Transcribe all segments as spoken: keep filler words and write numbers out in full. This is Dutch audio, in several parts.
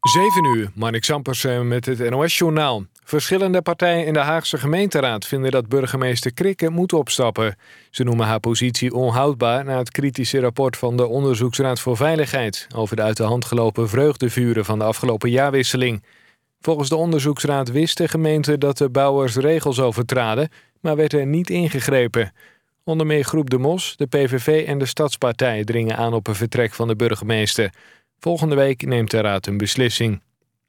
zeven uur, Marnik Sampersen met het N O S-journaal. Verschillende partijen in de Haagse gemeenteraad vinden dat burgemeester Krikke moet opstappen. Ze noemen haar positie onhoudbaar na het kritische rapport van de Onderzoeksraad voor Veiligheid over de uit de hand gelopen vreugdevuren van de afgelopen jaarwisseling. Volgens de onderzoeksraad wist de gemeente dat de bouwers regels overtraden, maar werd er niet ingegrepen. Onder meer Groep de Mos, de P V V en de Stadspartij dringen aan op een vertrek van de burgemeester. Volgende week neemt de raad een beslissing.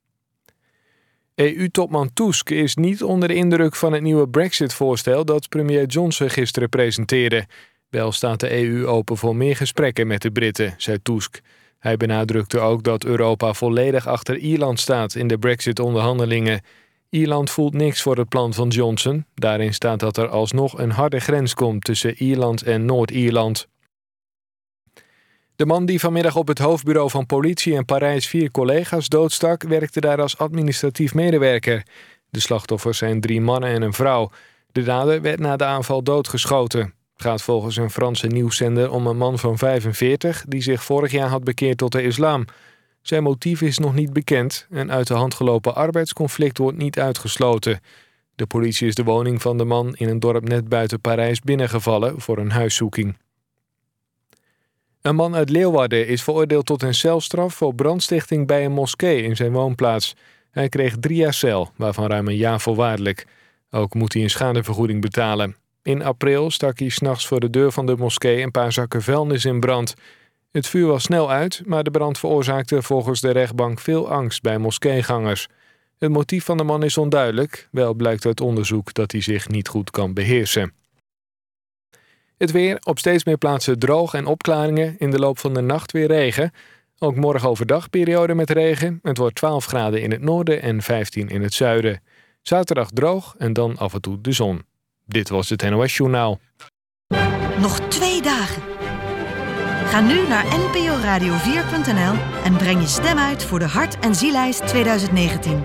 E U-topman Tusk is niet onder de indruk van het nieuwe Brexit-voorstel dat premier Johnson gisteren presenteerde. Wel staat de E U open voor meer gesprekken met de Britten, zei Tusk. Hij benadrukte ook dat Europa volledig achter Ierland staat in de Brexit-onderhandelingen. Ierland voelt niks voor het plan van Johnson. Daarin staat dat er alsnog een harde grens komt tussen Ierland en Noord-Ierland. De man die vanmiddag op het hoofdbureau van politie in Parijs vier collega's doodstak, werkte daar als administratief medewerker. De slachtoffers zijn drie mannen en een vrouw. De dader werd na de aanval doodgeschoten. Het gaat volgens een Franse nieuwszender om een man van vijfenveertig... die zich vorig jaar had bekeerd tot de islam. Zijn motief is nog niet bekend. Een uit de hand gelopen arbeidsconflict wordt niet uitgesloten. De politie is de woning van de man in een dorp net buiten Parijs binnengevallen voor een huiszoeking. Een man uit Leeuwarden is veroordeeld tot een celstraf voor brandstichting bij een moskee in zijn woonplaats. Hij kreeg drie jaar cel, waarvan ruim een jaar voorwaardelijk. Ook moet hij een schadevergoeding betalen. In april stak hij 's nachts voor de deur van de moskee een paar zakken vuilnis in brand. Het vuur was snel uit, maar de brand veroorzaakte volgens de rechtbank veel angst bij moskeegangers. Het motief van de man is onduidelijk. Wel blijkt uit onderzoek dat hij zich niet goed kan beheersen. Het weer, op steeds meer plaatsen droog en opklaringen. In de loop van de nacht weer regen. Ook morgen overdag periode met regen. Het wordt twaalf graden in het noorden en vijftien in het zuiden. Zaterdag droog en dan af en toe de zon. Dit was het N O S-journaal. Nog twee dagen. Ga nu naar n p o radio vier punt n l en breng je stem uit voor de Hart- en Zielijst twintig negentien.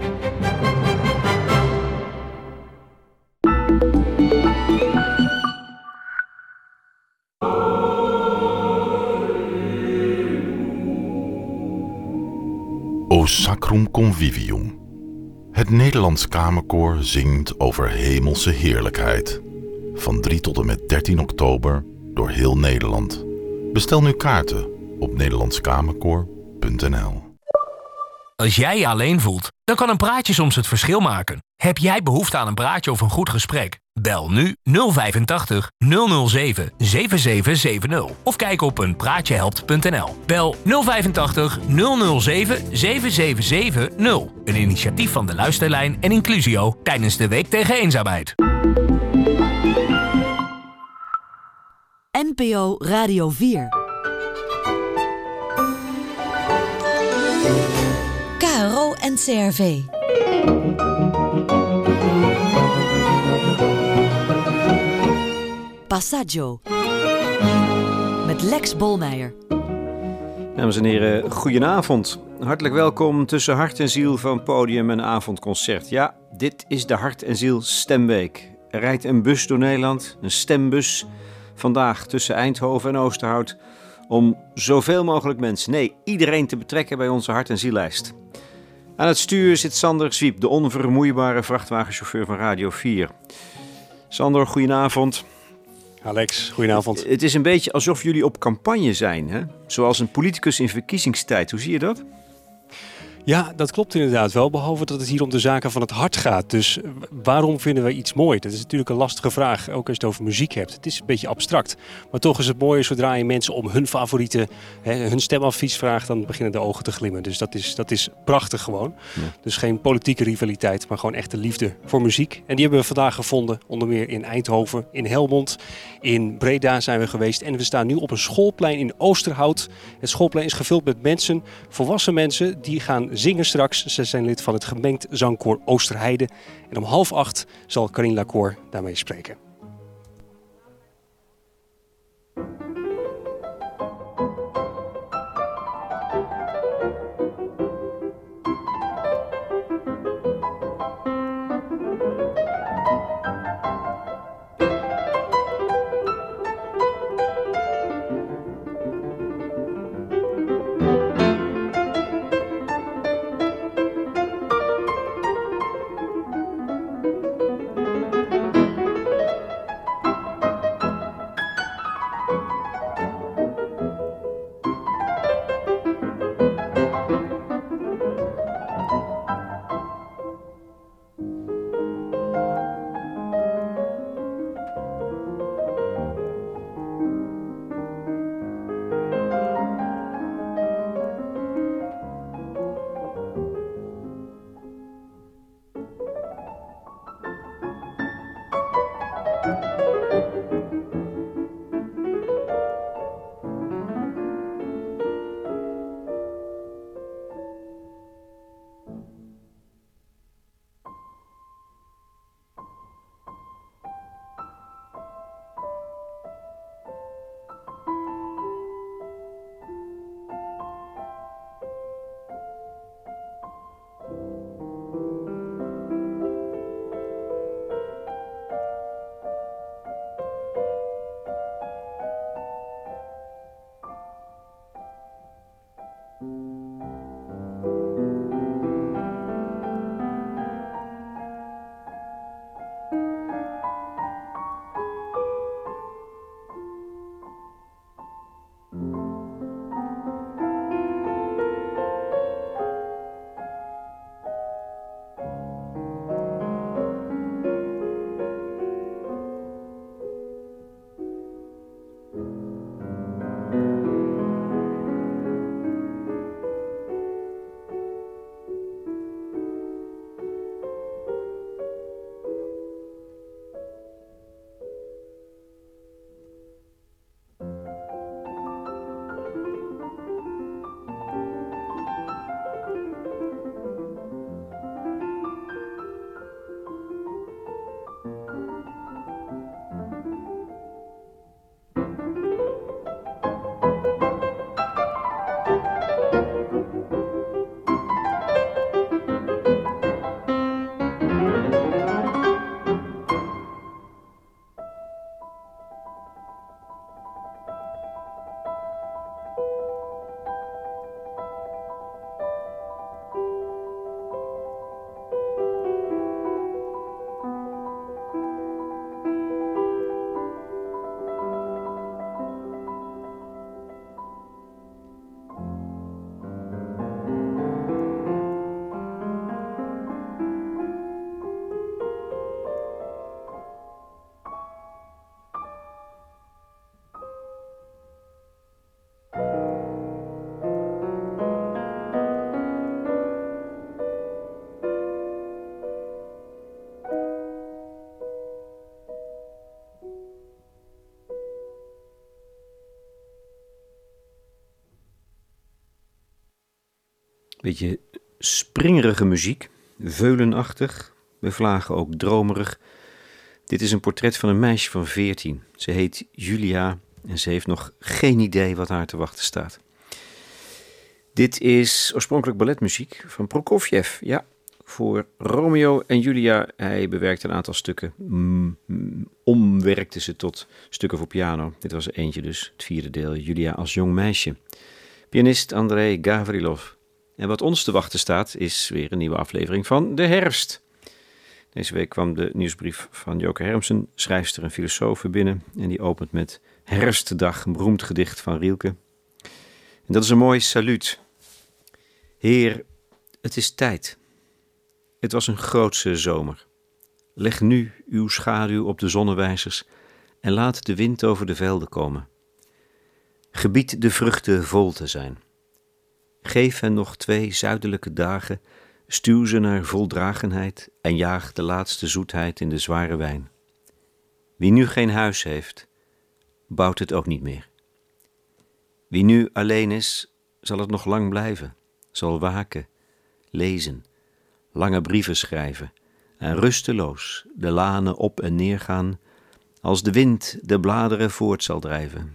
O Sacrum Convivium. Het Nederlands Kamerkoor zingt over hemelse heerlijkheid. Van drie tot en met dertien oktober door heel Nederland. Bestel nu kaarten op nederlandskamerkoor punt n l. Als jij je alleen voelt, dan kan een praatje soms het verschil maken. Heb jij behoefte aan een praatje of een goed gesprek? Bel nu nul vijfentachtig nul nul zeven zeven zeven zeven nul of kijk op een praatje helpt punt n l. Bel nul vijfentachtig nul nul zeven zeven zeven zeven nul. Een initiatief van de Luisterlijn en Inclusio tijdens de Week tegen Eenzaamheid. N P O Radio vier. K R O en C R V. Passaggio. Met Lex Bolmeijer. Dames en heren, goedenavond. Hartelijk welkom tussen hart en ziel van podium en avondconcert. Ja, dit is de Hart en Ziel Stemweek. Er rijdt een bus door Nederland, een stembus, vandaag tussen Eindhoven en Oosterhout, om zoveel mogelijk mensen, nee, iedereen te betrekken bij onze Hart- en Ziellijst. Aan het stuur zit Sander Zwiep, de onvermoeibare vrachtwagenchauffeur van Radio vier. Sander, goedenavond. Alex, goedenavond. Het is een beetje alsof jullie op campagne zijn, hè? Zoals een politicus in verkiezingstijd. Hoe zie je dat? Ja, dat klopt inderdaad wel, behalve dat het hier om de zaken van het hart gaat. Dus waarom vinden wij iets mooi? Dat is natuurlijk een lastige vraag, ook als je het over muziek hebt. Het is een beetje abstract, maar toch is het mooi zodra je mensen om hun favoriete, hè, hun stemadvies vraagt, dan beginnen de ogen te glimmen. Dus dat is, dat is prachtig gewoon. Ja. Dus geen politieke rivaliteit, maar gewoon echte liefde voor muziek. En die hebben we vandaag gevonden, onder meer in Eindhoven, in Helmond, in Breda zijn we geweest. En we staan nu op een schoolplein in Oosterhout. Het schoolplein is gevuld met mensen, volwassen mensen, die gaan zingen straks. Ze zijn lid van het gemengd zangkoor Oosterheide. En om half acht zal Karine Lacour daarmee spreken. Beetje springerige muziek, veulenachtig, bevlagen ook dromerig. Dit is een portret van een meisje van veertien. Ze heet Julia en ze heeft nog geen idee wat haar te wachten staat. Dit is oorspronkelijk balletmuziek van Prokofjev. Ja, voor Romeo en Julia. Hij bewerkte een aantal stukken, mm, omwerkte ze tot stukken voor piano. Dit was er eentje dus, het vierde deel, Julia als jong meisje. Pianist Andrei Gavrilov. En wat ons te wachten staat is weer een nieuwe aflevering van De Herfst. Deze week kwam de nieuwsbrief van Joke Hermsen, schrijfster en filosoof, binnen. En die opent met Herfstdag, een beroemd gedicht van Rilke. En dat is een mooi saluut. Heer, het is tijd. Het was een grootse zomer. Leg nu uw schaduw op de zonnewijzers en laat de wind over de velden komen. Gebied de vruchten vol te zijn. Geef hen nog twee zuidelijke dagen, stuw ze naar voldragenheid en jaag de laatste zoetheid in de zware wijn. Wie nu geen huis heeft, bouwt het ook niet meer. Wie nu alleen is, zal het nog lang blijven, zal waken, lezen, lange brieven schrijven en rusteloos de lanen op en neer gaan, als de wind de bladeren voort zal drijven.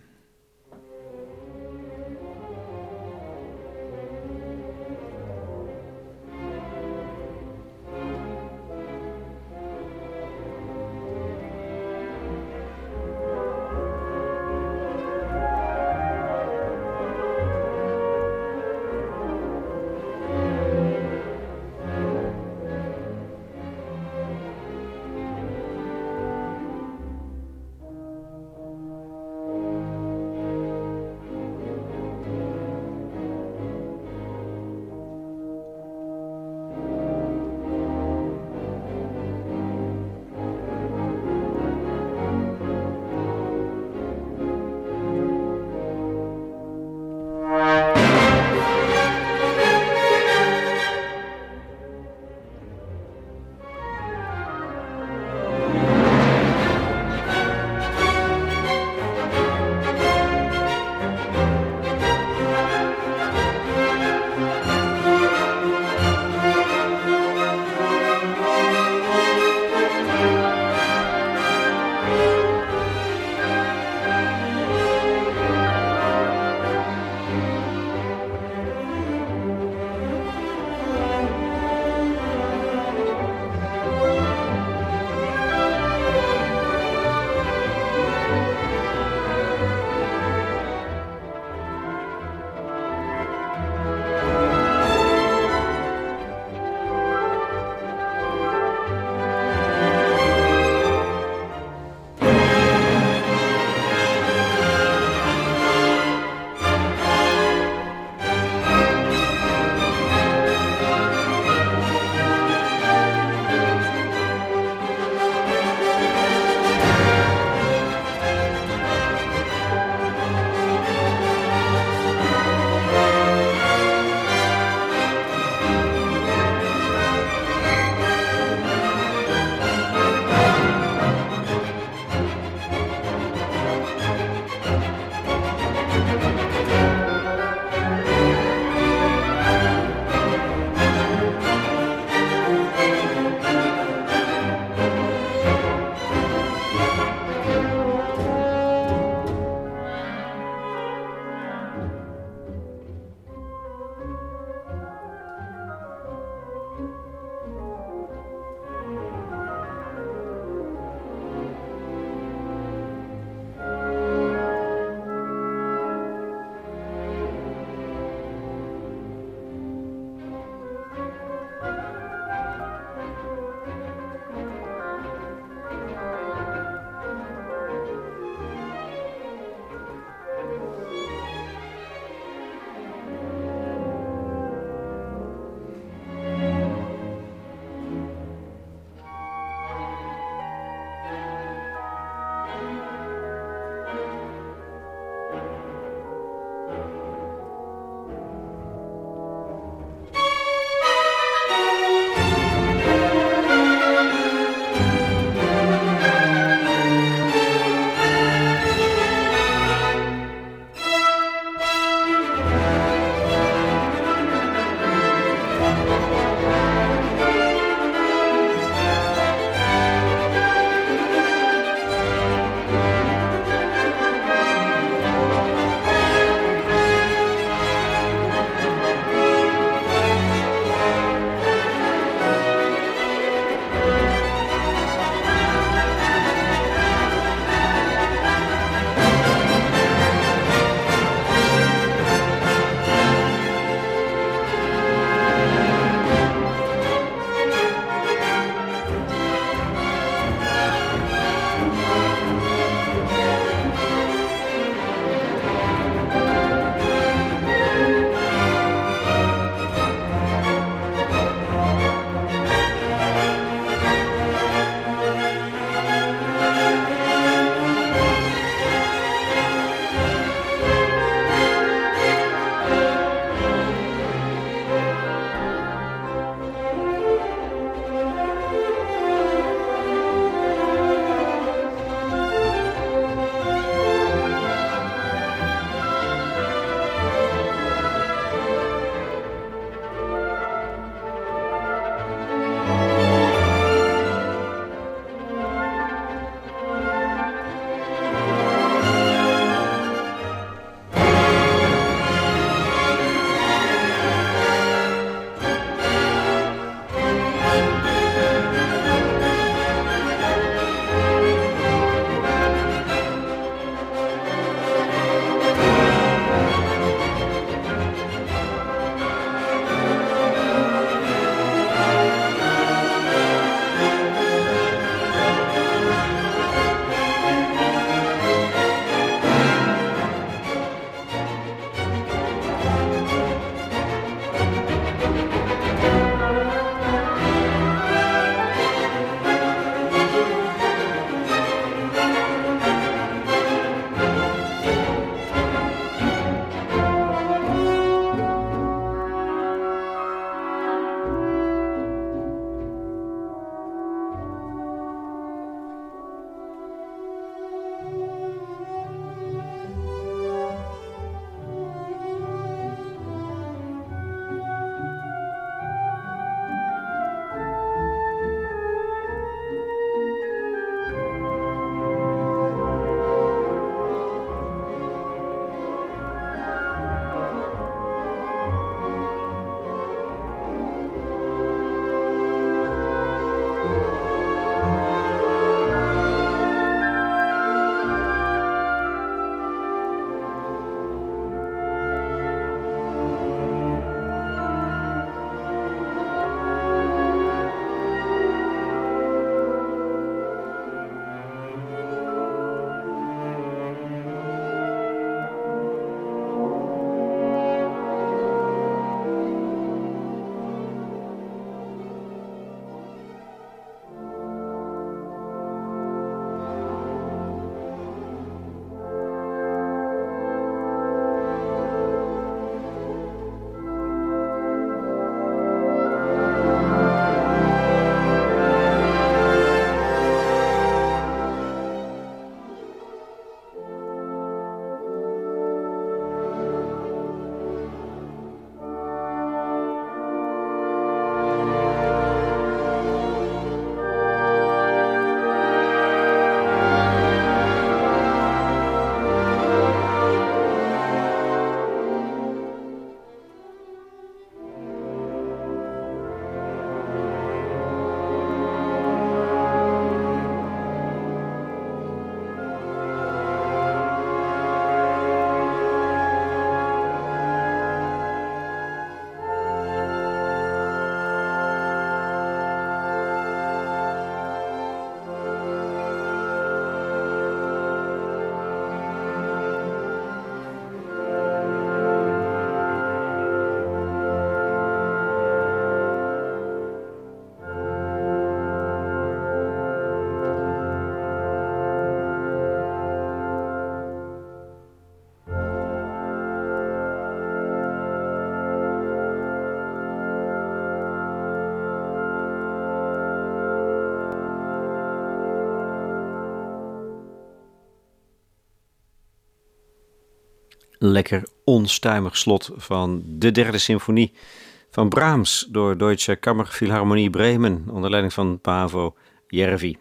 lekker onstuimig slot van de derde symfonie van Brahms door Deutsche Kammerphilharmonie Bremen onder leiding van Paavo Järvi.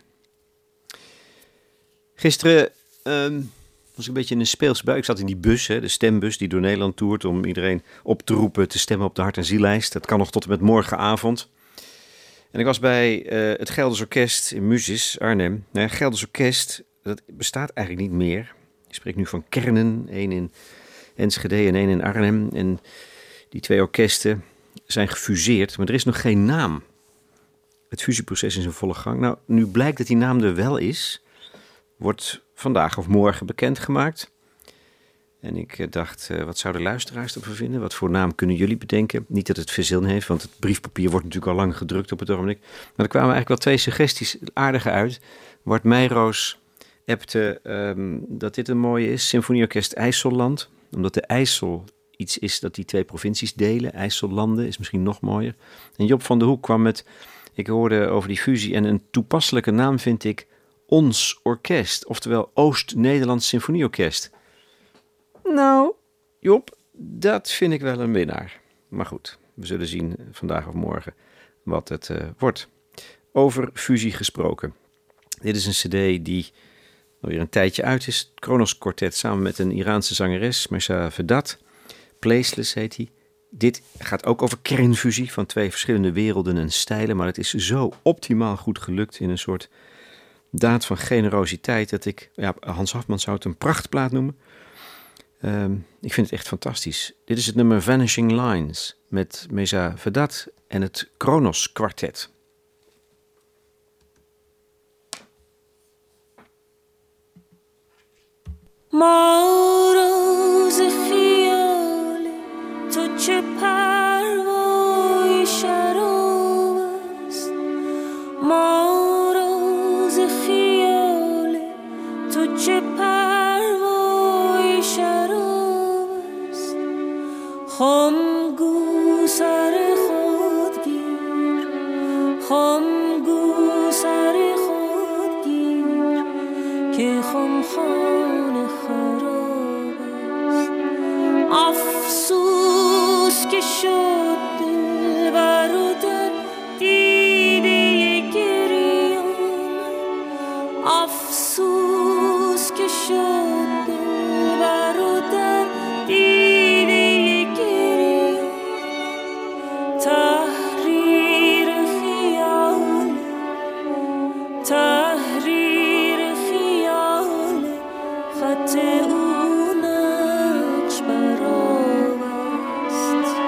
Gisteren um, was ik een beetje in een speels bui. Ik zat in die bus, hè, de stembus die door Nederland toert om iedereen op te roepen te stemmen op de Hart- en Ziellijst. Dat kan nog tot en met morgenavond. En ik was bij uh, het Gelders Orkest in Musis, Arnhem. Nou, het Gelders Orkest, dat bestaat eigenlijk niet meer. Ik spreek nu van kernen, één in Enschede en één in Arnhem. En die twee orkesten zijn gefuseerd, maar er is nog geen naam. Het fusieproces is in volle gang. Nou, nu blijkt dat die naam er wel is, wordt vandaag of morgen bekendgemaakt. En ik dacht, uh, wat zouden luisteraars ervan vinden? Wat voor naam kunnen jullie bedenken? Niet dat het veel zin heeft, want het briefpapier wordt natuurlijk al lang gedrukt op het ogenblik. Maar er kwamen eigenlijk wel twee suggesties aardige uit. Bart Meijroos appte um, dat dit een mooie is. Symfonieorkest IJsselland. Omdat de IJssel iets is dat die twee provincies delen. IJssellanden is misschien nog mooier. En Job van der Hoek kwam met, ik hoorde over die fusie. En een toepasselijke naam vind ik Ons Orkest. Oftewel Oost-Nederlands Symfonieorkest. Nou, Job, dat vind ik wel een winnaar. Maar goed, we zullen zien vandaag of morgen wat het uh, wordt. Over fusie gesproken. Dit is een cd die alweer een tijdje uit is. Het Kronos Quartet samen met een Iraanse zangeres, Mehsa Vedat. Placeless heet hij. Dit gaat ook over kernfusie van twee verschillende werelden en stijlen. Maar het is zo optimaal goed gelukt in een soort daad van generositeit dat ik, ja, Hans Hafman zou het een prachtplaat noemen. Um, ik vind het echt fantastisch. Dit is het nummer Vanishing Lines met Mehsa Vedat en het Kronos Quartet. روز خیال تو چه پروای شراب است ما روز خیال تو چه پروای شراب است خم گو سر خود گیر خم گو سر خود گیر که خم خانه خراب است افسوس که شد دلبر و در دیده گریان افسوس که شد دلبر و در دیده گریان تحریر خیال تحریر خیال خط او نقش برآب است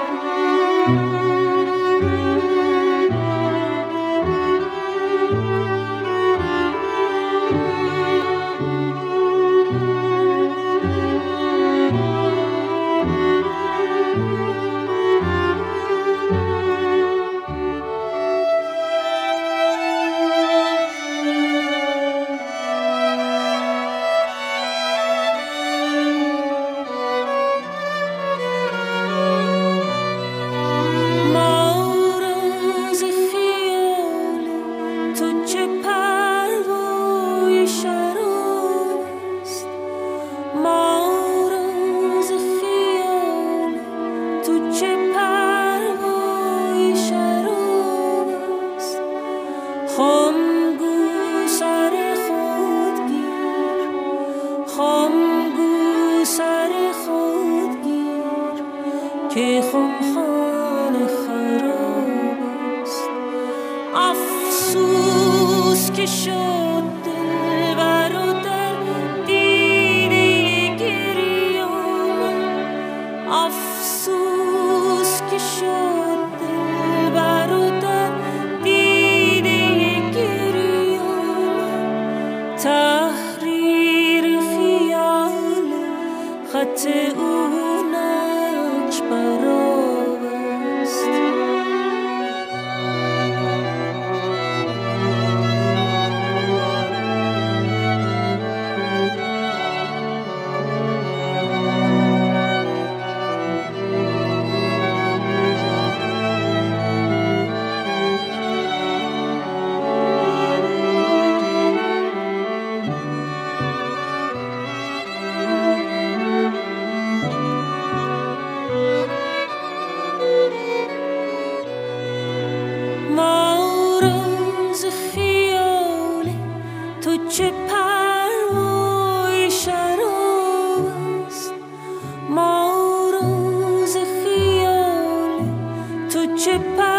روز خیالی تو چه پروای شراب است، ما روز خیالی تو چه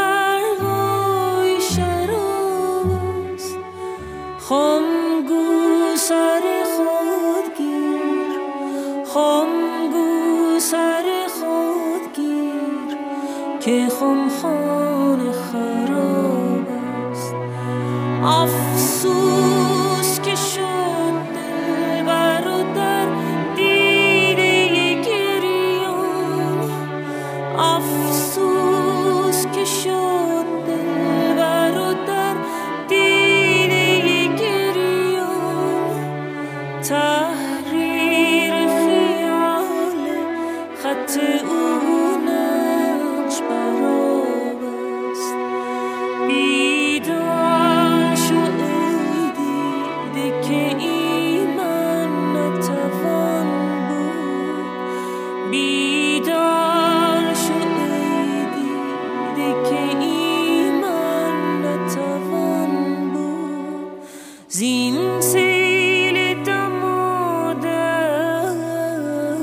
پروای شراب است. خم گو سر خود گیر، خم گو سر خود گیر که خم خانه خراب است. افسوس که شد دلبر و در دیده گریان، افسوس که شد دلبر و در دیده گریان. تحریر خیال خط او نقش براب است. بیدار شو ای دیده که ایمان نتوان بود، بیدار شو ای دیده که ایمان نتوان بود. زین سیل دمادم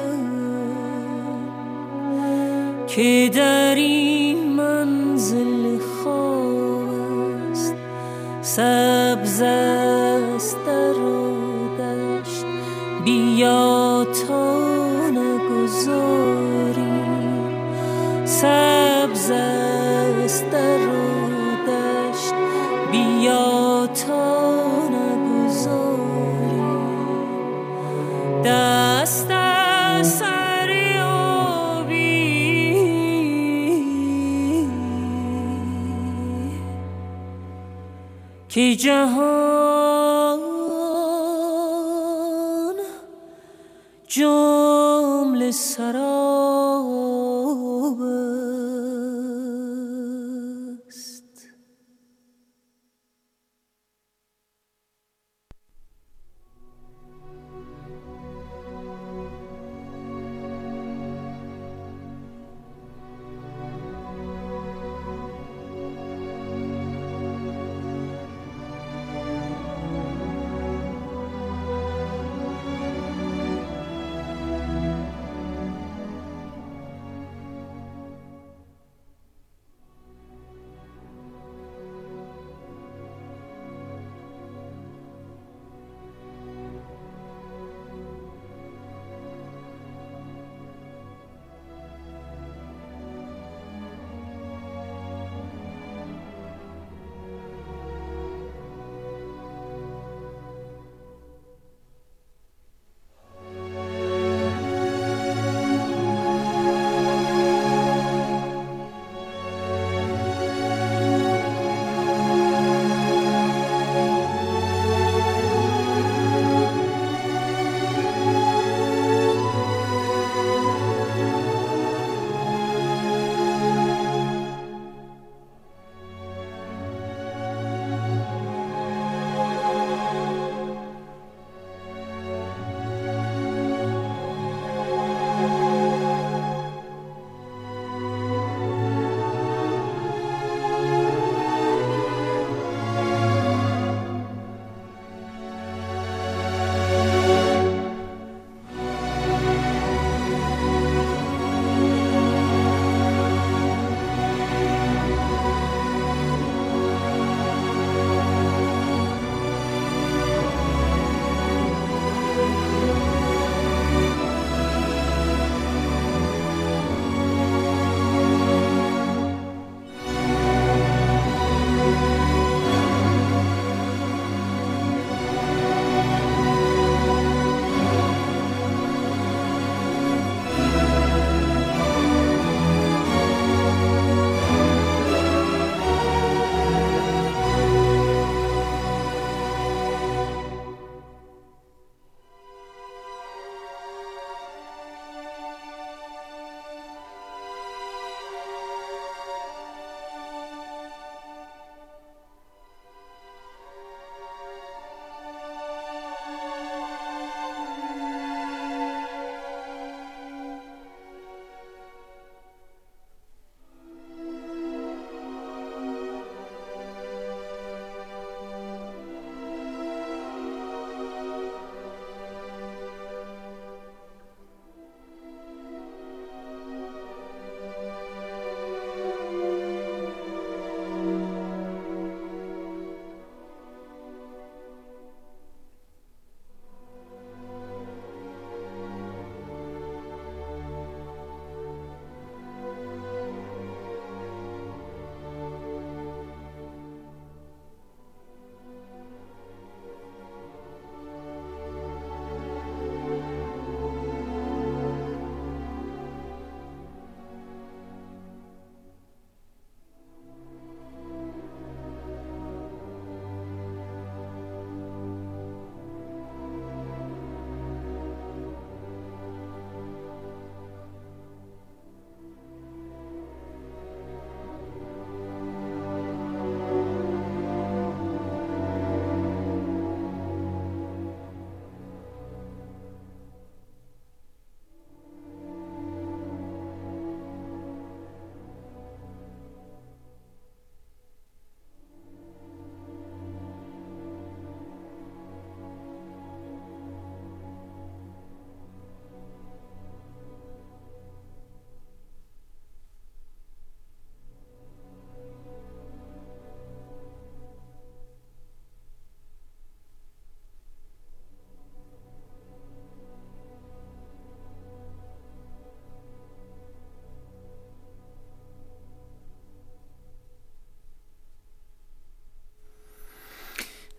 که در این منزل خواب است، سبز است در و دشت بیا تا نگذاری، سبز است در و دشت بیا تا نگذاری. دست از سر آبی که جهان جمله سراب است.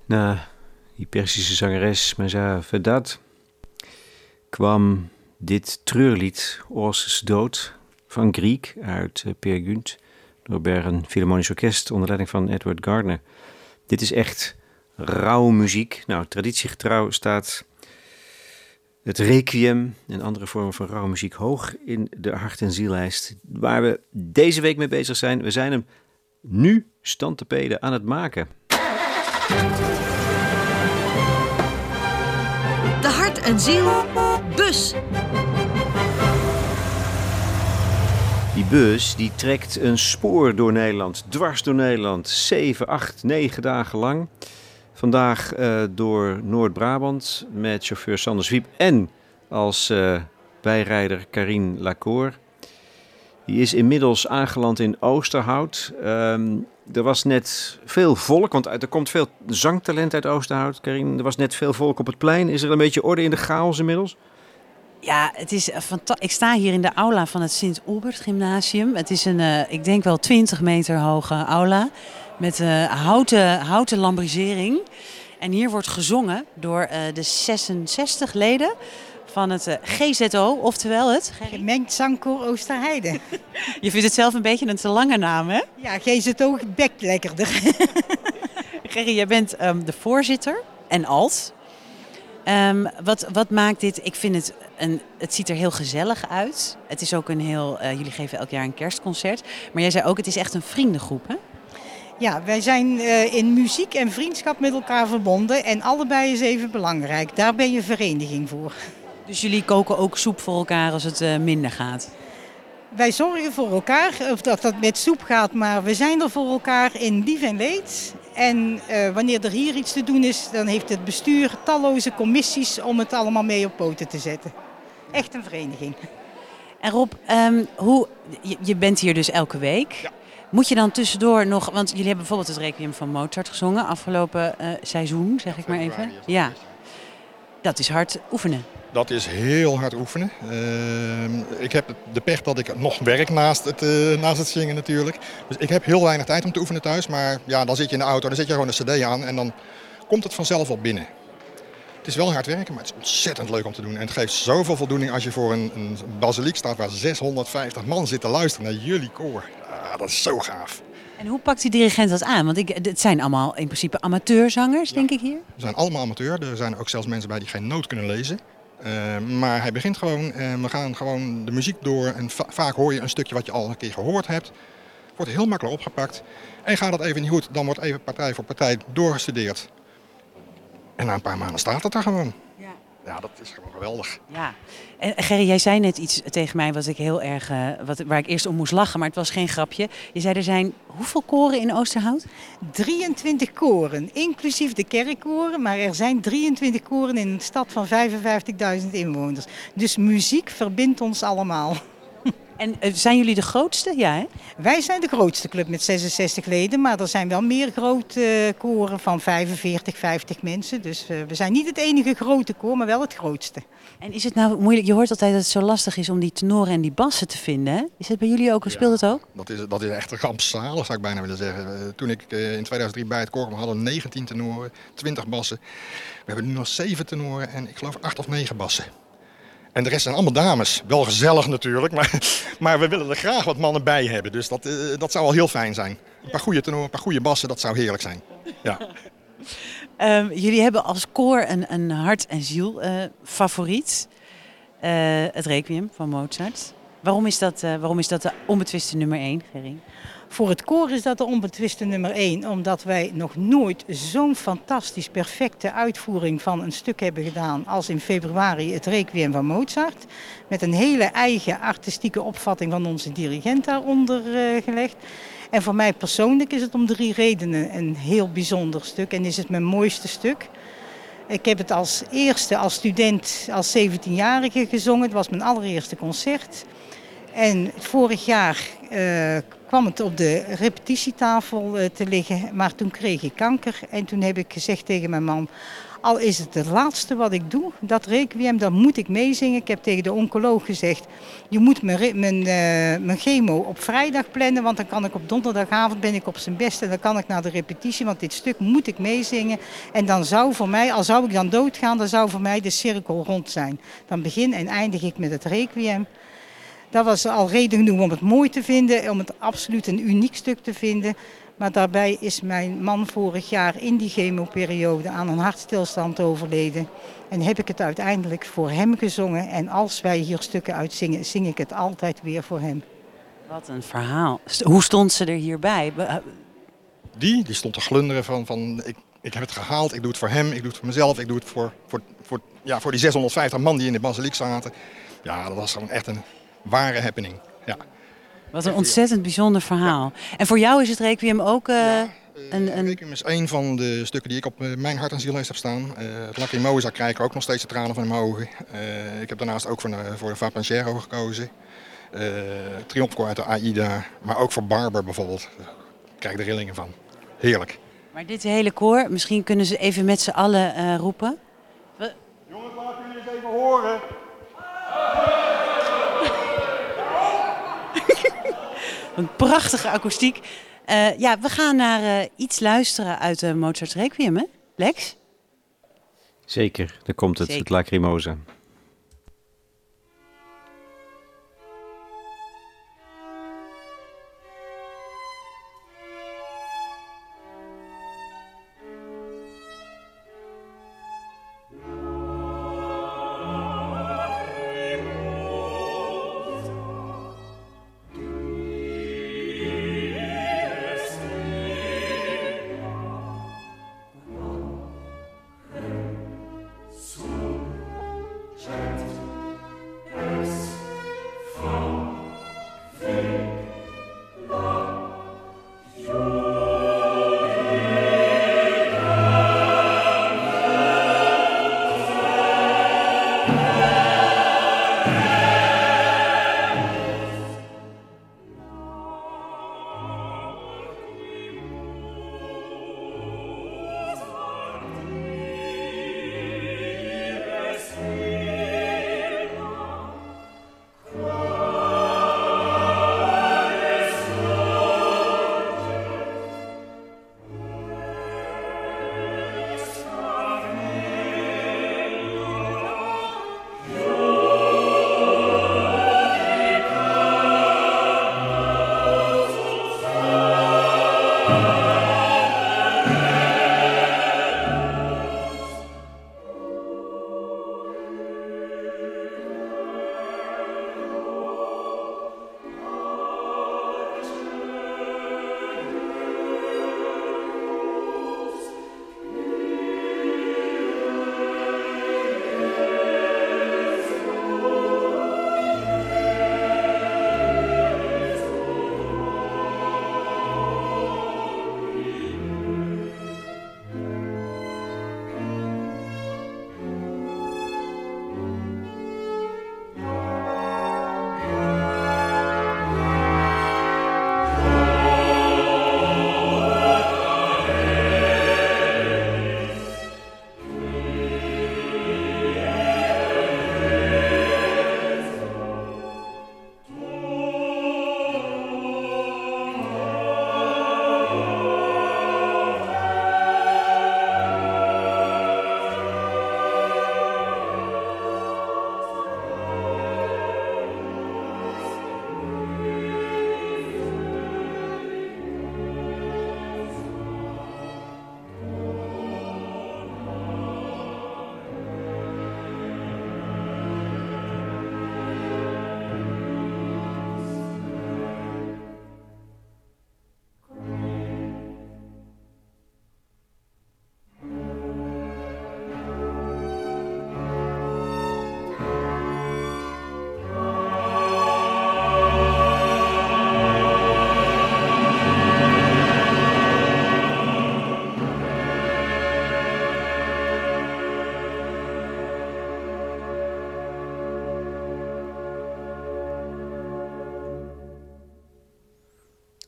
Na die Perzische zangeres Mahsa Vedad kwam dit treurlied Oz' dood van Grieg uit uh, Peer Gynt door Bergen Philharmonisch Orkest onder leiding van Edward Gardner. Dit is echt rauwe muziek. Nou, traditiegetrouw staat het requiem en andere vormen van rauwe muziek hoog in de hart- en ziellijst waar we deze week mee bezig zijn. We zijn hem nu stand te peden aan het maken. De hart en ziel bus. Die bus die trekt een spoor door Nederland, dwars door Nederland, zeven, acht, negen dagen lang. Vandaag uh, door Noord-Brabant met chauffeur Sander Zwiep en als uh, bijrijder Karine Lacour. Die is inmiddels aangeland in Oosterhout. Um, er was net veel volk, want er komt veel zangtalent uit Oosterhout. Karine, er was net veel volk op het plein. Is er een beetje orde in de chaos inmiddels? Ja, het is fantastisch. Ik sta hier in de aula van het Sint-Ulbert Gymnasium. Het is een, uh, ik denk wel twintig meter hoge aula met uh, houten, houten lambrisering. En hier wordt gezongen door uh, de zesenzestig leden van het uh, G Z O, oftewel het... Gemengd Zangkoor Oosterheide. Je vindt het zelf een beetje een te lange naam, hè? Ja, G Z O bekt lekkerder. Gerry, jij bent um, de voorzitter en alt. Um, wat, wat maakt dit? Ik vind het, een, het ziet er heel gezellig uit. Het is ook een heel, uh, jullie geven elk jaar een kerstconcert. Maar jij zei ook, het is echt een vriendengroep, hè? Ja, wij zijn uh, in muziek en vriendschap met elkaar verbonden. En allebei is even belangrijk. Daar ben je vereniging voor. Dus jullie koken ook soep voor elkaar als het uh, minder gaat? Wij zorgen voor elkaar, of dat dat met soep gaat, maar we zijn er voor elkaar in lief en leed. En uh, wanneer er hier iets te doen is, dan heeft het bestuur talloze commissies om het allemaal mee op poten te zetten. Echt een vereniging. En Rob, um, hoe, je, je bent hier dus elke week. Ja. Moet je dan tussendoor nog, want jullie hebben bijvoorbeeld het Requiem van Mozart gezongen afgelopen uh, seizoen, zeg ik maar even. Ja, dat is hard oefenen. Dat is heel hard oefenen. Uh, ik heb de pech dat ik nog werk naast het, uh, naast het zingen natuurlijk. Dus ik heb heel weinig tijd om te oefenen thuis. Maar ja, dan zit je in de auto, dan zet je gewoon een cd aan en dan komt het vanzelf wel binnen. Het is wel hard werken, maar het is ontzettend leuk om te doen. En het geeft zoveel voldoening als je voor een, een basiliek staat waar zeshonderdvijftig man zit te luisteren naar jullie koor. Ja, dat is zo gaaf. En hoe pakt die dirigent dat aan? Want ik, het zijn allemaal in principe amateurzangers, ja, denk ik hier. We zijn allemaal amateur. Er zijn ook zelfs mensen bij die geen noot kunnen lezen. Uh, maar hij begint gewoon en we gaan gewoon de muziek door. En va- vaak hoor je een stukje wat je al een keer gehoord hebt. Wordt heel makkelijk opgepakt. En gaat dat even niet goed, dan wordt even partij voor partij doorgestudeerd. En na een paar maanden staat het er gewoon. Ja, ja, dat is gewoon geweldig. Ja. En Gerry, jij zei net iets tegen mij wat ik heel erg, uh, wat, waar ik eerst om moest lachen, maar het was geen grapje. Je zei er zijn hoeveel koren in Oosterhout? drieëntwintig koren, inclusief de kerkkoren. Maar er zijn drieëntwintig koren in een stad van vijfenvijftigduizend inwoners. Dus muziek verbindt ons allemaal. En uh, zijn jullie de grootste? Ja, hè? Wij zijn de grootste club met zesenzestig leden, maar er zijn wel meer grote uh, koren van vijfenveertig, vijftig mensen. Dus uh, we zijn niet het enige grote koor, maar wel het grootste. En is het nou moeilijk? Je hoort altijd dat het zo lastig is om die tenoren en die bassen te vinden. Hè? Is het bij jullie ook? Speelt het ook? Dat is, dat is echt rampzalig, zou ik bijna willen zeggen. Uh, toen ik uh, in tweeduizend drie bij het koor kwam, hadden we negentien tenoren, twintig bassen. We hebben nu nog zeven tenoren en ik geloof acht of negen bassen. En de rest zijn allemaal dames. Wel gezellig natuurlijk, maar, maar we willen er graag wat mannen bij hebben. Dus dat, uh, dat zou wel heel fijn zijn. Een paar goede tenoren, een paar goede bassen, dat zou heerlijk zijn. Ja. Um, jullie hebben als koor een, een hart- en ziel uh, favoriet. Uh, het Requiem van Mozart. Waarom is dat, uh, waarom is dat de onbetwiste nummer één, Gerry? Voor het koor is dat de onbetwiste nummer één, omdat wij nog nooit zo'n fantastisch perfecte uitvoering van een stuk hebben gedaan als in februari het Requiem van Mozart. Met een hele eigen artistieke opvatting van onze dirigent daaronder uh, gelegd. En voor mij persoonlijk is het om drie redenen een heel bijzonder stuk en is het mijn mooiste stuk. Ik heb het als eerste, als student, als zeventienjarige gezongen. Het was mijn allereerste concert. En vorig jaar uh, kwam het op de repetitietafel te liggen, maar toen kreeg ik kanker. En toen heb ik gezegd tegen mijn man, al is het het laatste wat ik doe, dat requiem, dan moet ik meezingen. Ik heb tegen de oncoloog gezegd, je moet mijn, mijn, uh, mijn chemo op vrijdag plannen, want dan kan ik op donderdagavond, ben ik op zijn best en dan kan ik naar de repetitie, want dit stuk moet ik meezingen. En dan zou voor mij, al zou ik dan doodgaan, dan zou voor mij de cirkel rond zijn. Dan begin en eindig ik met het requiem. Dat was al reden genoeg om het mooi te vinden, om het absoluut een uniek stuk te vinden. Maar daarbij is mijn man vorig jaar in die chemoperiode aan een hartstilstand overleden. En heb ik het uiteindelijk voor hem gezongen. En als wij hier stukken uitzingen, zing ik het altijd weer voor hem. Wat een verhaal. Hoe stond ze er hierbij? Die, die stond te glunderen van, van ik, ik heb het gehaald, ik doe het voor hem, ik doe het voor mezelf. Ik doe het voor, voor, voor, ja, voor die zeshonderdvijftig man die in de basiliek zaten. Ja, dat was gewoon echt een ware happening. Ja. Wat een ontzettend bijzonder verhaal. Ja. En voor jou is het requiem ook uh, ja, uh, een... een... requiem is een van de stukken die ik op uh, mijn hart en ziellijst heb staan. Uh, het Lacrimosa krijg ik ook nog steeds de tranen van in mijn ogen. Uh, ik heb daarnaast ook voor, uh, voor de Va Pensiero gekozen. Uh, Triomfkoor uit de Aida, maar ook voor Barber bijvoorbeeld. Daar krijg ik de rillingen van. Heerlijk. Maar dit hele koor, misschien kunnen ze even met z'n allen uh, roepen. We... Jongens, laten jullie eens even horen. Een prachtige akoestiek. Uh, ja, we gaan naar uh, iets luisteren uit uh, Mozart's Requiem, hè? Lex? Zeker, daar komt het, Zeker. het Lacrimosa.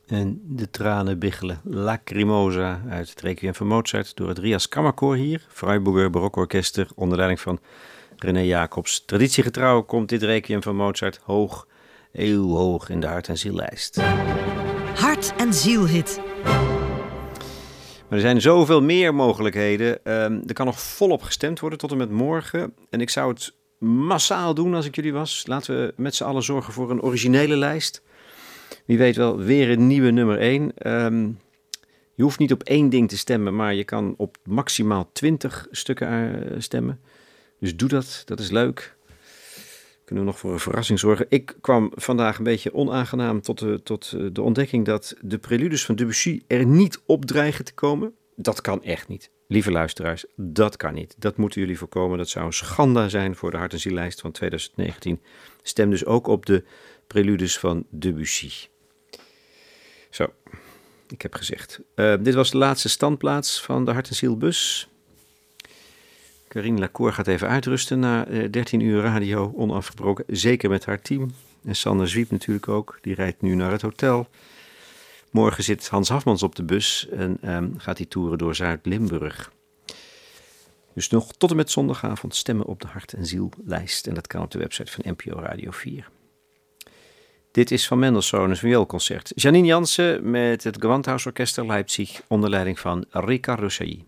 En de tranen biggelen. Lacrimosa uit het Requiem van Mozart door het Rias Kammerkoor hier. Freiburger Barokorkester onder leiding van René Jacobs. Traditiegetrouw komt dit Requiem van Mozart hoog, heel hoog in de hart- en ziellijst. Hart- en zielhit. Maar er zijn zoveel meer mogelijkheden. Um, er kan nog volop gestemd worden tot en met morgen. En ik zou het massaal doen als ik jullie was. Laten we met z'n allen zorgen voor een originele lijst. Wie weet wel, weer een nieuwe nummer één. Um, je hoeft niet op één ding te stemmen, maar je kan op maximaal twintig stukken uh, stemmen. Dus doe dat, dat is leuk. Kunnen we nog voor een verrassing zorgen. Ik kwam vandaag een beetje onaangenaam tot de, tot de ontdekking dat de preludes van Debussy er niet op dreigen te komen. Dat kan echt niet. Lieve luisteraars, dat kan niet. Dat moeten jullie voorkomen. Dat zou een schande zijn voor de Hart- en Ziellijst van twintig negentien. Stem dus ook op de preludes van Debussy. Zo, ik heb gezegd. Uh, dit was de laatste standplaats van de Hart- en Zielbus. Carine Lacour gaat even uitrusten na uh, dertien uur radio, onafgebroken. Zeker met haar team. En Sander Zwiep natuurlijk ook. Die rijdt nu naar het hotel. Morgen zit Hans Hafmans op de bus en um, gaat hij toeren door Zuid-Limburg. Dus nog tot en met zondagavond stemmen op de Hart- en Ziellijst. En dat kan op de website van N P O Radio vier. Dit is van Mendelssohn, een vioolconcert. Janine Jansen met het Gewandhausorchester Leipzig onder leiding van Riccardo Chailly.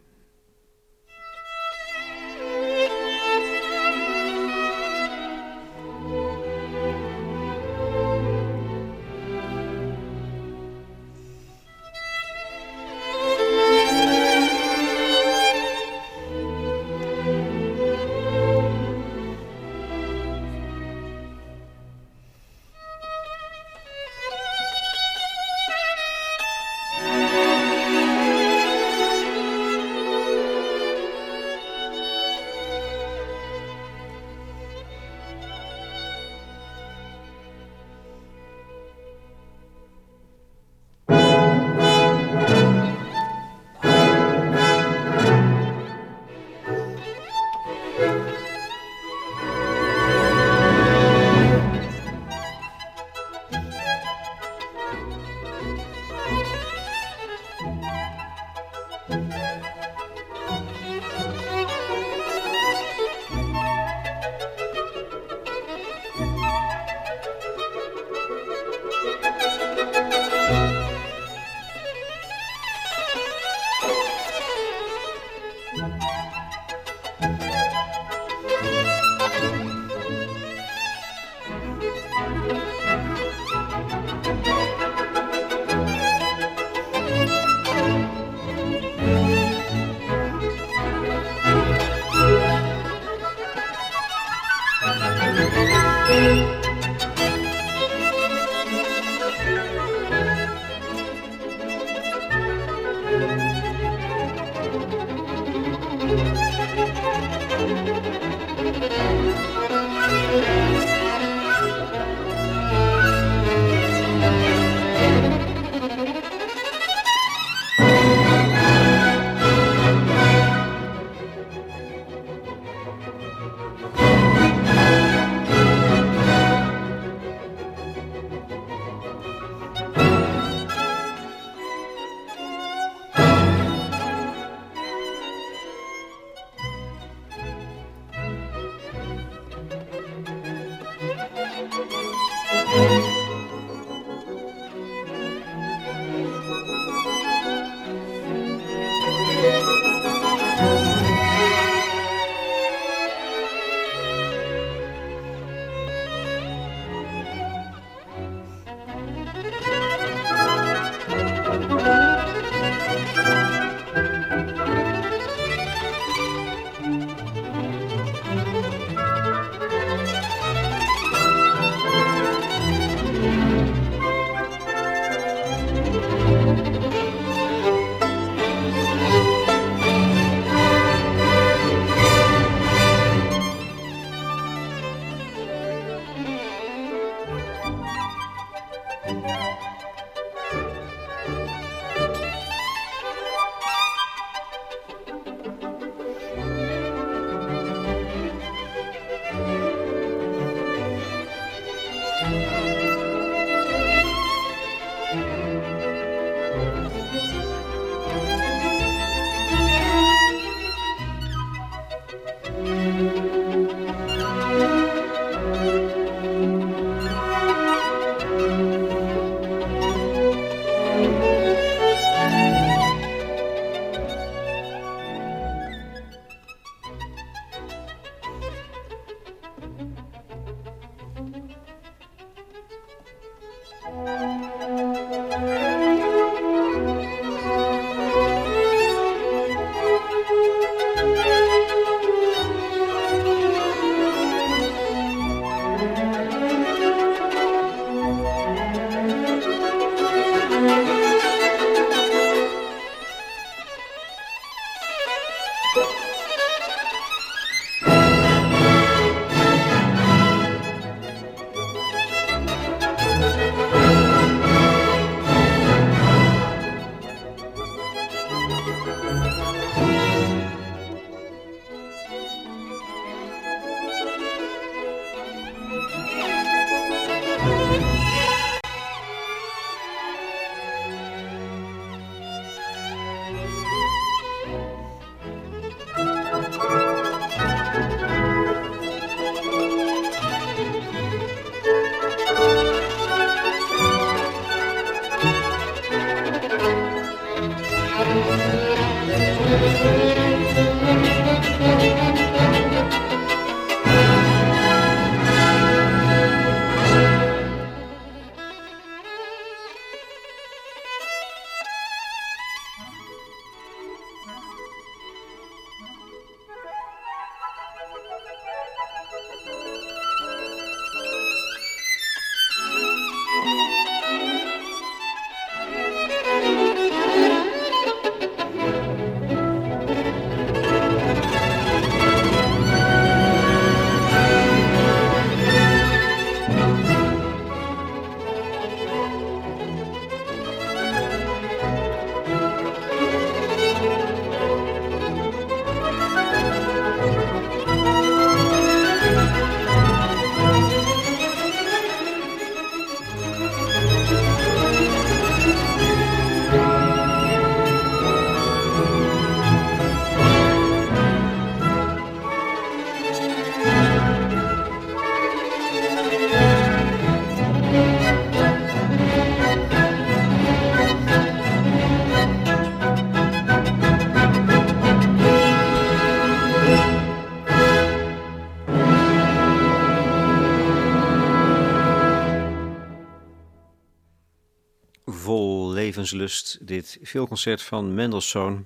Levenslust, dit vioolconcert van Mendelssohn.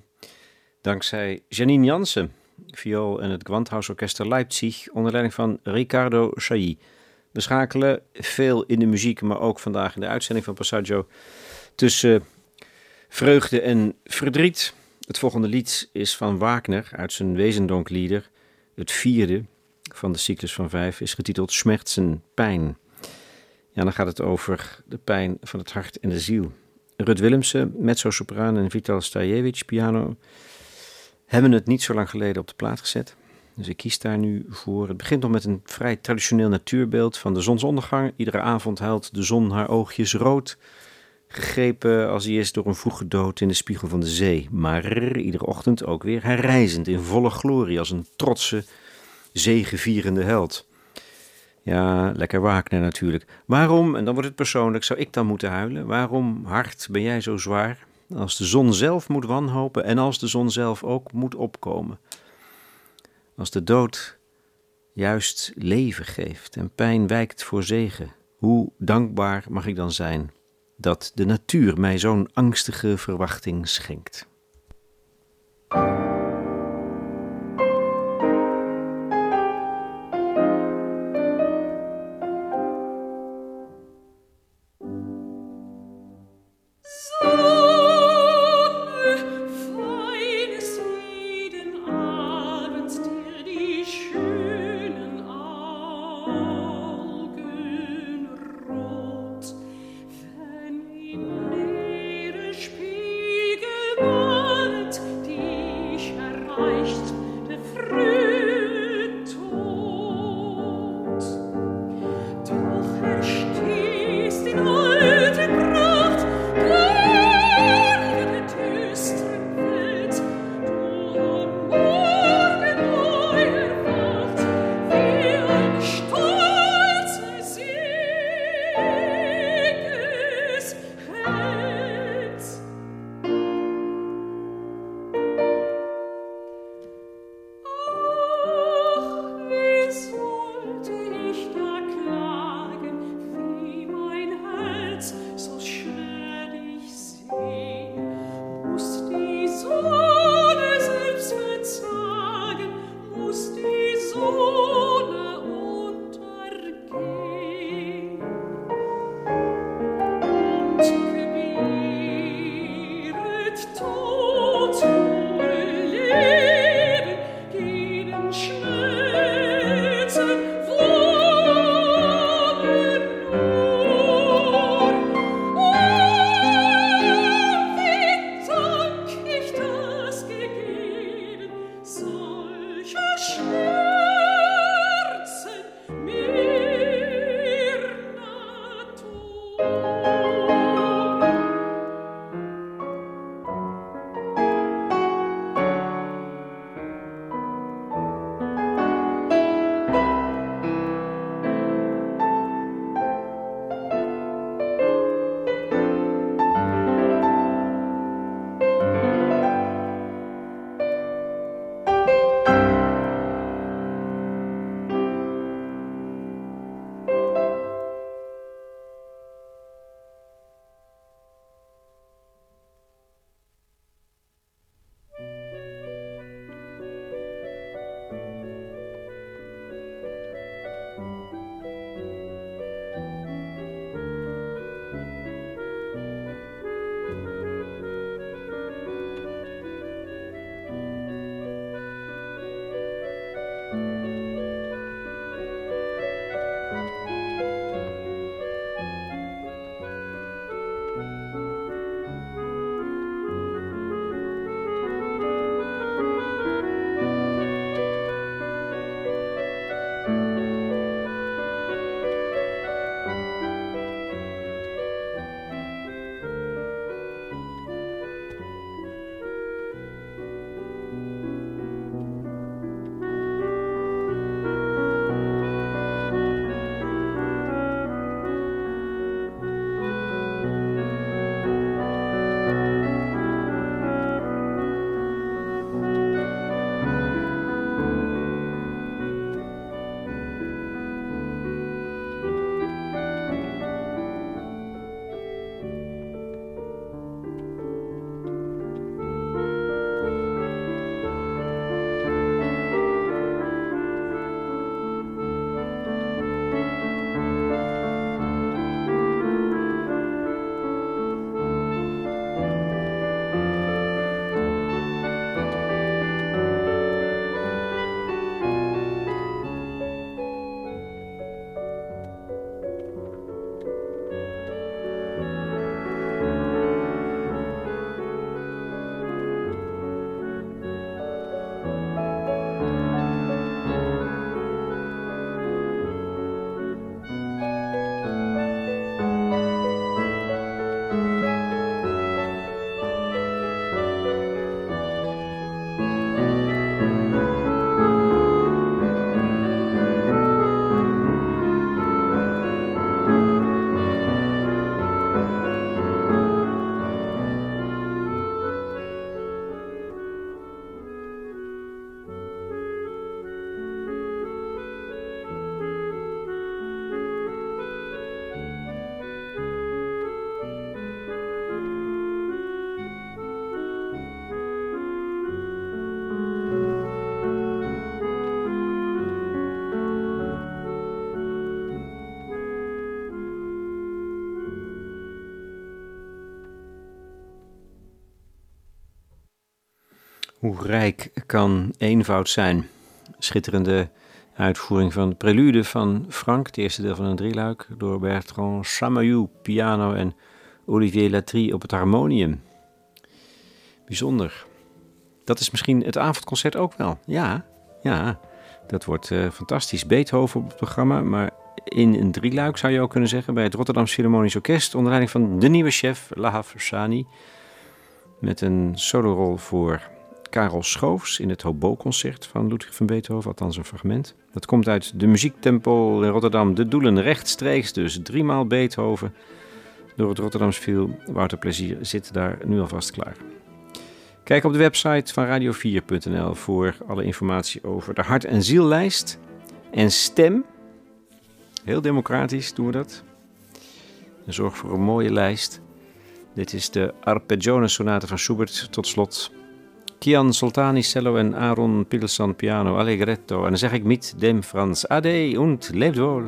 Dankzij Janine Jansen, viool en het Gewandhausorchester Leipzig onder leiding van Riccardo Chailly. We schakelen veel in de muziek, maar ook vandaag in de uitzending van Passaggio tussen vreugde en verdriet. Het volgende lied is van Wagner uit zijn Wezendonck-lieder. Het vierde van de cyclus van vijf is getiteld Schmerzen, pijn. Ja, dan gaat het over de pijn van het hart en de ziel. Rut Willemsen, mezzo-sopraan en Vital Stajewicz, piano, hebben het niet zo lang geleden op de plaat gezet. Dus ik kies daar nu voor. Het begint nog met een vrij traditioneel natuurbeeld van de zonsondergang. Iedere avond huilt de zon haar oogjes rood, gegrepen als hij is door een vroege dood in de spiegel van de zee. Maar iedere ochtend ook weer herrijzend in volle glorie als een trotse, zegevierende held. Ja, lekker Wagner natuurlijk. Waarom, en dan wordt het persoonlijk, zou ik dan moeten huilen? Waarom, hart, ben jij zo zwaar? Als de zon zelf moet wanhopen en als de zon zelf ook moet opkomen. Als de dood juist leven geeft en pijn wijkt voor zegen. Hoe dankbaar mag ik dan zijn dat de natuur mij zo'n angstige verwachting schenkt. Hoe rijk kan eenvoud zijn? Schitterende uitvoering van de prelude van Frank, het eerste deel van een drieluik, door Bertrand Chamayou, piano en Olivier Latry op het harmonium. Bijzonder. Dat is misschien het avondconcert ook wel. Ja, ja, dat wordt uh, fantastisch. Beethoven op het programma, maar in een drieluik zou je ook kunnen zeggen, bij het Rotterdamse Philharmonisch Orkest, onder leiding van de nieuwe chef, Lahav Sani, met een solorol voor Karel Schoofs in het Hobo-concert van Ludwig van Beethoven, althans een fragment. Dat komt uit de Muziektempel in Rotterdam. De Doelen rechtstreeks, dus driemaal Beethoven door het Rotterdamse Phil. Wouter Plezier zit daar nu alvast klaar. Kijk op de website van radio vier punt n l voor alle informatie over de hart- en ziellijst. En stem. Heel democratisch doen we dat. En zorg voor een mooie lijst. Dit is de Arpeggione Sonate van Schubert tot slot. Kian Soltani cello en Aaron Pilsan piano allegretto. En dan zeg ik met dem Frans. Ade und lebt wohl.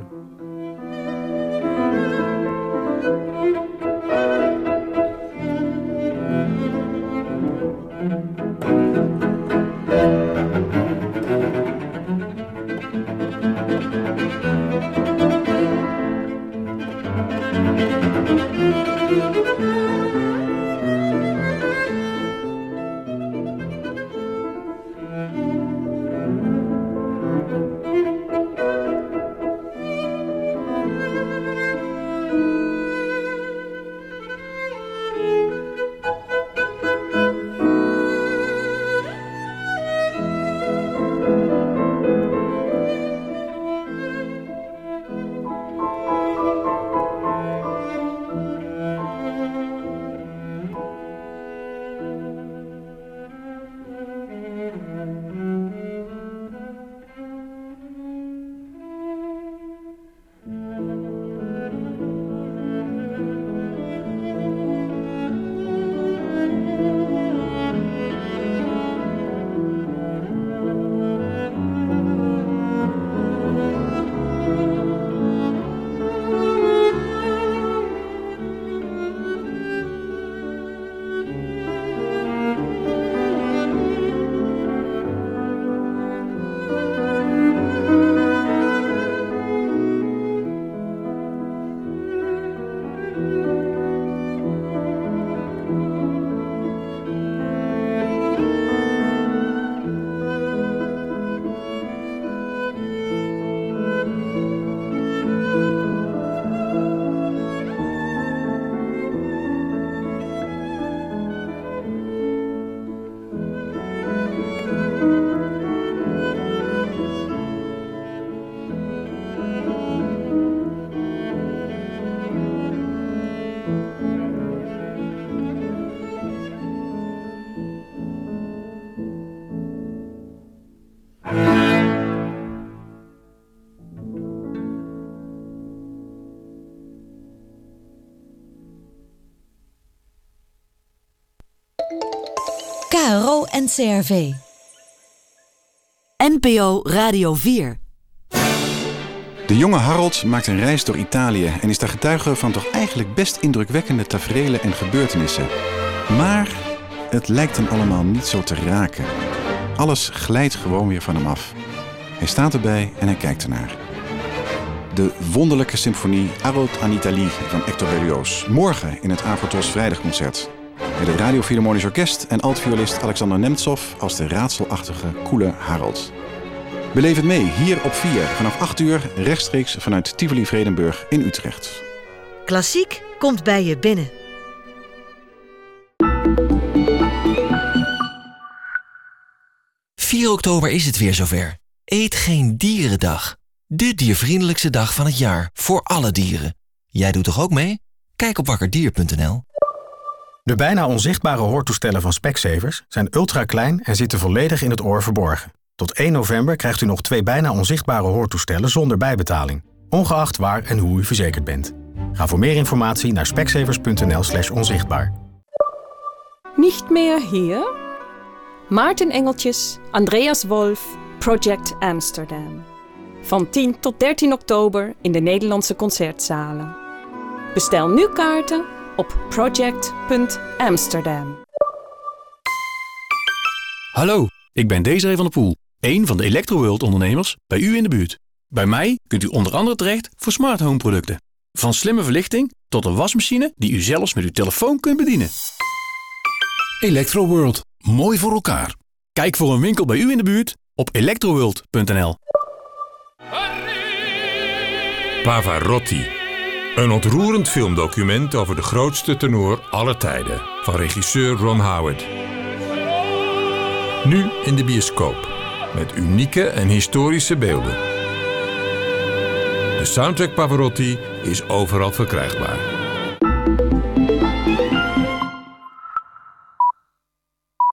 K R O en C R V. N P O Radio vier. De jonge Harold maakt een reis door Italië en is daar getuige van toch eigenlijk best indrukwekkende taferelen en gebeurtenissen. Maar het lijkt hem allemaal niet zo te raken. Alles glijdt gewoon weer van hem af. Hij staat erbij en hij kijkt ernaar. De wonderlijke symfonie Harold aan Italie van Hector Berlioz. Morgen in het Avrotros Vrijdagconcert. Met het Radio Philharmonisch Orkest en altviolist Alexander Nemtsov als de raadselachtige, koele Harold. Beleef het mee hier op vier vanaf acht uur rechtstreeks vanuit Tivoli Vredenburg in Utrecht. Klassiek komt bij je binnen. vier oktober is het weer zover. Eet geen dierendag. De diervriendelijkste dag van het jaar voor alle dieren. Jij doet toch ook mee? Kijk op wakkerdier punt n l. De bijna onzichtbare hoortoestellen van Specsavers zijn ultra klein en zitten volledig in het oor verborgen. Tot één november krijgt u nog twee bijna onzichtbare hoortoestellen zonder bijbetaling, ongeacht waar en hoe u verzekerd bent. Ga voor meer informatie naar specsavers punt n l slash onzichtbaar. Niet meer hier? Maarten Engeltjes, Andreas Wolf, Project Amsterdam. Van tien tot dertien oktober in de Nederlandse concertzalen. Bestel nu kaarten op project punt amsterdam. Hallo, ik ben Desiree van der Poel, een van de Electroworld ondernemers bij u in de buurt. Bij mij kunt u onder andere terecht voor smart home producten. Van slimme verlichting tot een wasmachine die u zelfs met uw telefoon kunt bedienen. Electroworld, mooi voor elkaar. Kijk voor een winkel bij u in de buurt op electroworld punt n l. Pavarotti. Een ontroerend filmdocument over de grootste tenor aller tijden. Van regisseur Ron Howard. Nu in de bioscoop. Met unieke en historische beelden. De soundtrack Pavarotti is overal verkrijgbaar.